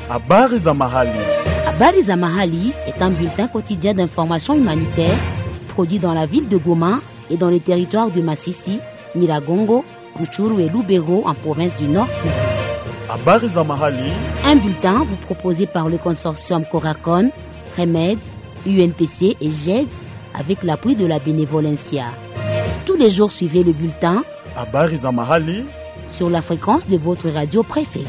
Habari za mahali. Habari za mahali est un bulletin quotidien d'information humanitaire produit dans la ville de Goma et dans les territoires de Masisi, Nyiragongo, Rutshuru et Lubero en province du Nord Kivu. Habari za mahali. Un bulletin vous proposé par le consortium Coracon, Remède, UNPC et GEDS avec l'appui de la Bénévolencia. Tous les jours, suivez le bulletin Habari za mahali sur la fréquence de votre radio préférée.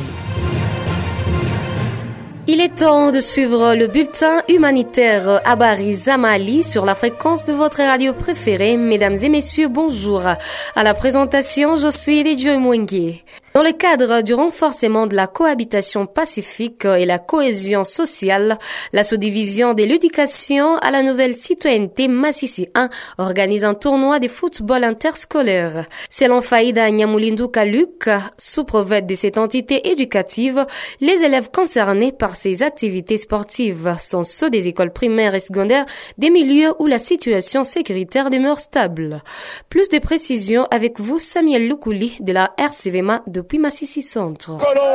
Il est temps de suivre le bulletin humanitaire Habari za Mahali sur la fréquence de votre radio préférée. Mesdames et messieurs, bonjour. À la présentation, je suis Lidjo Mwengue. Dans le cadre du renforcement de la cohabitation pacifique et la cohésion sociale, la sous-division de l'éducation à la nouvelle citoyenneté Masisi 1 organise un tournoi de football interscolaire. Selon Faïda Nyamulinduka Luc, sous-prophète de cette entité éducative, les élèves concernés par ces activités sportives sont ceux des écoles primaires et secondaires des milieux où la situation sécuritaire demeure stable. Plus de précisions avec vous, Samuel Lukouli de la RCVMA depuis Masisi Centre.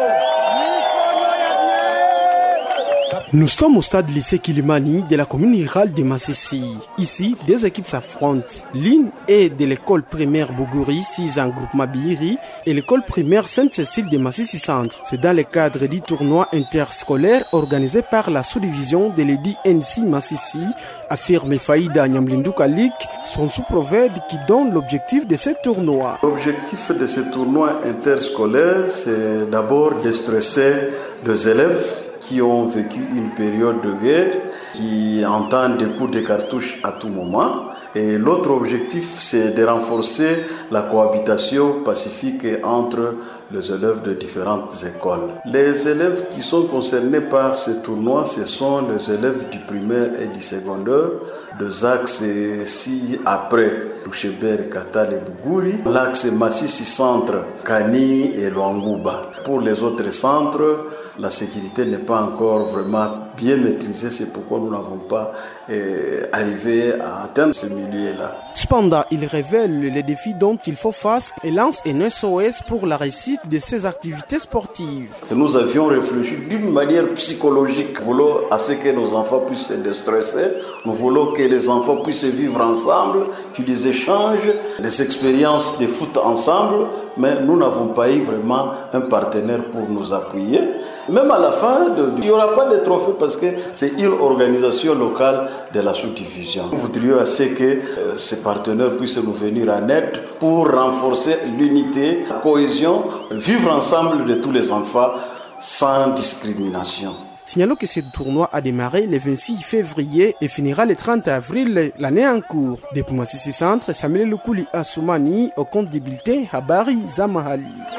Nous sommes au stade lycée Kilimani de la commune rurale de Masisi. Ici, deux équipes s'affrontent. L'une est de l'école primaire Bougouri, 6 en groupement Bihiri, et l'école primaire Sainte-Cécile de Masisi Centre. C'est dans le cadre du tournoi interscolaire organisé par la sous-division de l'édit NC Masisi, affirme Faïda Nyamlinduka Lik, son sous-prophète qui donne l'objectif de ce tournoi. L'objectif de ce tournoi interscolaire, c'est d'abord de stresser les élèves qui ont vécu une période de guerre, qui entendent des coups de cartouche à tout moment. Et l'autre objectif, c'est de renforcer la cohabitation pacifique entre les élèves de différentes écoles. Les élèves qui sont concernés par ce tournoi, ce sont les élèves du primaire et du secondaire, deux axes ci-après, Loucheber, Katal et Bougouri, l'axe Masisi Centre, Kani et Luanguba. Pour les autres centres, la sécurité n'est pas encore vraiment bien maîtrisée, c'est pourquoi nous n'avons pas arrivé à atteindre ce milieu-là. Cependant, il révèle les défis dont il faut face et lance un SOS pour la réussite de ces activités sportives. Nous avions réfléchi d'une manière psychologique. Nous voulons à ce que nos enfants puissent se déstresser. Nous voulons que les enfants puissent vivre ensemble, qu'ils échangent des expériences de foot ensemble. Mais nous n'avons pas eu vraiment un partenaire pour nous appuyer. Même à la fin, il n'y aura pas de trophée parce que c'est une organisation locale de la sous-division. Nous voudrions à ce que ces partenaires puissent nous venir en aide pour renforcer l'unité, la cohésion, vivre ensemble de tous les enfants sans discrimination. Signalons que ce tournoi a démarré le 26 février et finira le 30 avril l'année en cours. Depuis Masisi Centre, Samuel Lukouli Assoumani au compte du bulletin Habari za Mahali.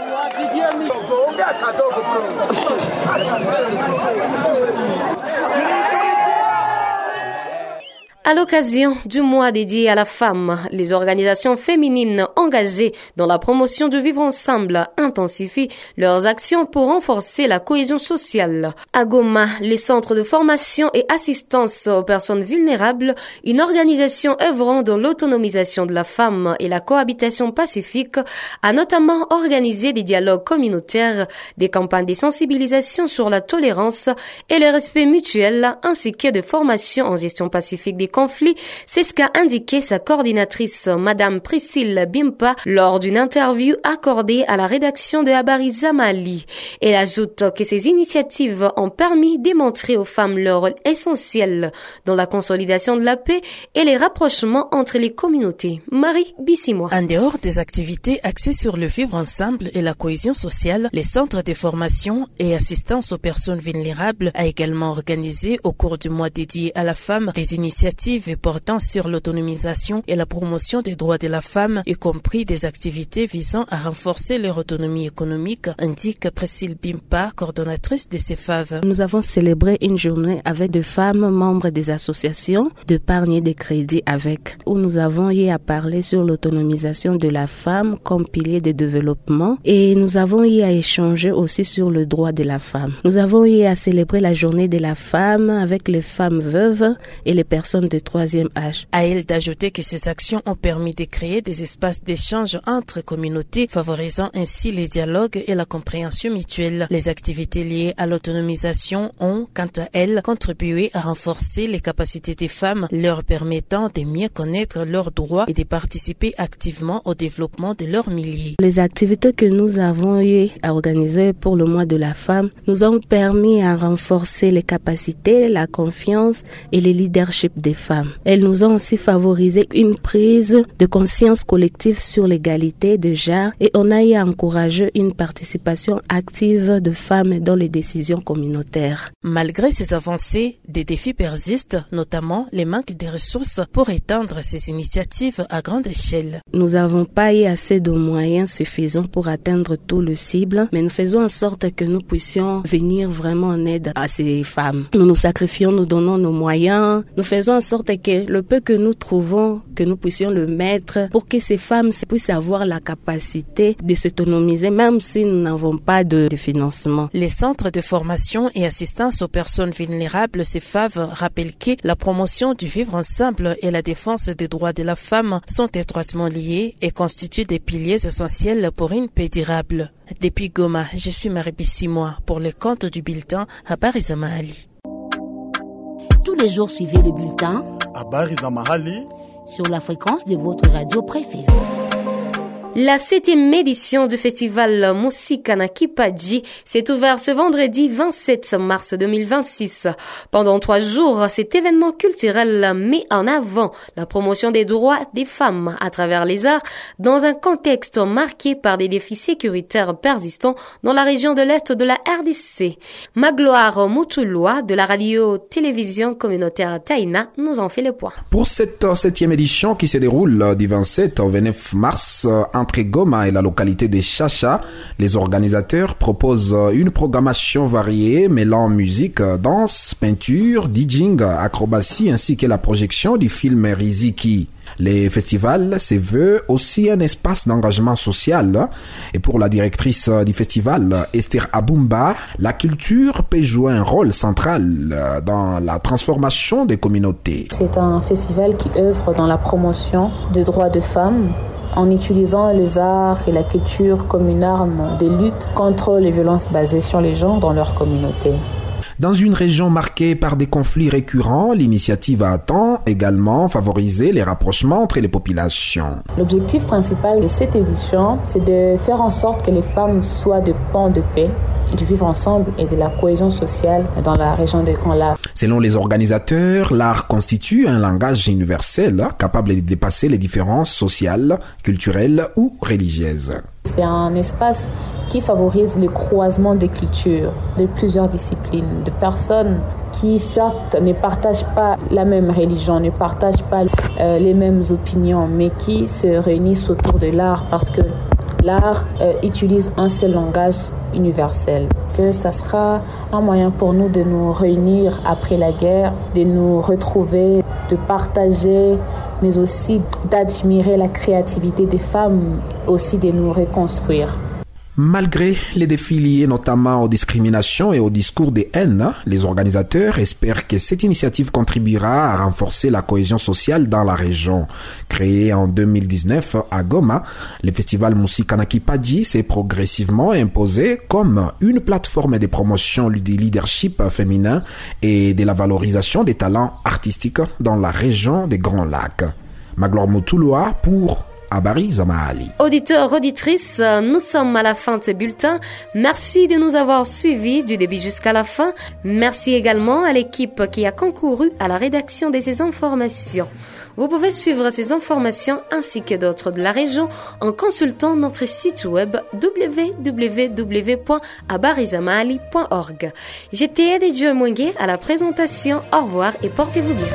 À l'occasion du mois dédié à la femme, les organisations féminines engagées dans la promotion du vivre ensemble intensifient leurs actions pour renforcer la cohésion sociale. À Goma, les centres de formation et assistance aux personnes vulnérables, une organisation œuvrant dans l'autonomisation de la femme et la cohabitation pacifique, a notamment organisé des dialogues communautaires, des campagnes de sensibilisation sur la tolérance et le respect mutuel, ainsi que de formation en gestion pacifique des conflit, c'est ce qu'a indiqué sa coordinatrice, Madame Priscille Bimpa, lors d'une interview accordée à la rédaction de Habari za Mahali. Elle ajoute que ces initiatives ont permis de montrer aux femmes leur rôle essentiel dans la consolidation de la paix et les rapprochements entre les communautés. Marie Bissimois. En dehors des activités axées sur le vivre ensemble et la cohésion sociale, les centres de formation et assistance aux personnes vulnérables a également organisé au cours du mois dédié à la femme des initiatives portant sur l'autonomisation et la promotion des droits de la femme, y compris des activités visant à renforcer leur autonomie économique, indique Priscille Bimpa, coordonnatrice de CEFAV. Nous avons célébré une journée avec des femmes membres des associations d'épargne et de crédit où nous avons eu à parler sur l'autonomisation de la femme comme pilier de développement et nous avons eu à échanger aussi sur le droit de la femme. Nous avons eu à célébrer la journée de la femme avec les femmes veuves et les personnes de troisième âge. À elle d'ajouter que ces actions ont permis de créer des espaces d'échange entre communautés, favorisant ainsi les dialogues et la compréhension mutuelle. Les activités liées à l'autonomisation ont, quant à elles, contribué à renforcer les capacités des femmes, leur permettant de mieux connaître leurs droits et de participer activement au développement de leur milieu. Les activités que nous avons eu à organiser pour le mois de la femme nous ont permis à renforcer les capacités, la confiance et le leadership des femmes. Elles nous ont aussi favorisé une prise de conscience collective sur l'égalité de genre et on a eu à encourager une participation active de femmes dans les décisions communautaires. Malgré ces avancées, des défis persistent, notamment les manques de ressources pour étendre ces initiatives à grande échelle. Nous n'avons pas eu assez de moyens suffisants pour atteindre tout le cible, mais nous faisons en sorte que nous puissions venir vraiment en aide à ces femmes. Nous nous sacrifions, nous donnons nos moyens, nous faisons en sorte que le peu que nous trouvons, que nous puissions le mettre pour que ces femmes puissent avoir la capacité de s'autonomiser, même si nous n'avons pas de financement. Les centres de formation et assistance aux personnes vulnérables, CEFAV, rappellent que la promotion du vivre ensemble et la défense des droits de la femme sont étroitement liés et constituent des piliers essentiels pour une paix durable. Depuis Goma, je suis Marie Bissimois pour le compte du bulletin Habari za Mahali. Tous les jours, suivez le bulletin Habari za Mahali sur la fréquence de votre radio préférée. La 7e édition du festival Musikana Kipaji s'est ouverte ce vendredi 27 mars 2026. Pendant 3 jours, cet événement culturel met en avant la promotion des droits des femmes à travers les arts dans un contexte marqué par des défis sécuritaires persistants dans la région de l'Est de la RDC. Magloire Mutulwa de la radio-télévision communautaire Taïna nous en fait le point. Pour cette 7e édition qui se déroule du 27 au 29 mars, entre Goma et la localité de Chacha, les organisateurs proposent une programmation variée mêlant musique, danse, peinture, DJing, acrobatie ainsi que la projection du film Riziki. Le festival se veut aussi un espace d'engagement social et pour la directrice du festival, Esther Abumba, la culture peut jouer un rôle central dans la transformation des communautés. C'est un festival qui œuvre dans la promotion des droits des femmes en utilisant les arts et la culture comme une arme de lutte contre les violences basées sur les genres dans leur communauté. Dans une région marquée par des conflits récurrents, l'initiative attend également favoriser les rapprochements entre les populations. L'objectif principal de cette édition, c'est de faire en sorte que les femmes soient des ponts de paix, du vivre ensemble et de la cohésion sociale dans la région des Grands Lacs. Selon les organisateurs, l'art constitue un langage universel capable de dépasser les différences sociales, culturelles ou religieuses. C'est un espace qui favorise le croisement des cultures, de plusieurs disciplines, de personnes qui certes ne partagent pas la même religion, ne partagent pas les mêmes opinions, mais qui se réunissent autour de l'art parce que l'art utilise un seul langage universel. Que ça sera un moyen pour nous de nous réunir après la guerre, de nous retrouver, de partager, mais aussi d'admirer la créativité des femmes, aussi de nous reconstruire. Malgré les défis liés notamment aux discriminations et au discours de haine, les organisateurs espèrent que cette initiative contribuera à renforcer la cohésion sociale dans la région. Créé en 2019 à Goma, le festival Musikana Kipaji s'est progressivement imposé comme une plateforme de promotion du leadership féminin et de la valorisation des talents artistiques dans la région des Grands Lacs. Magloire Mutulwa pour Habari za Mahali. Auditeurs, auditrices, nous sommes à la fin de ce bulletin. Merci de nous avoir suivis du début jusqu'à la fin. Merci également à l'équipe qui a concouru à la rédaction de ces informations. Vous pouvez suivre ces informations ainsi que d'autres de la région en consultant notre site web www.habarizamahali.org. J'étais Adedjo Mwenge à la présentation. Au revoir et portez-vous bien.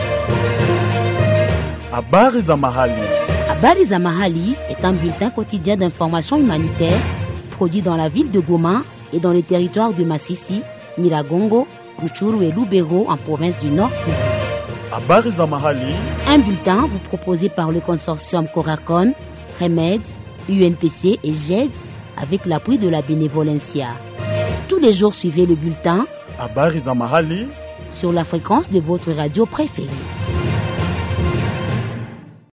Habari za Mahali. Habari za Mahali est un bulletin quotidien d'information humanitaire produit dans la ville de Goma et dans les territoires de Masisi, Nyiragongo, Rutshuru et Lubero en province du Nord Kivu. Habari za Mahali. Un bulletin vous proposé par le consortium Coracon, Remed, UNPC et GEDS avec l'appui de la Bénévolencia. Tous les jours, suivez le bulletin Habari za Mahali sur la fréquence de votre radio préférée.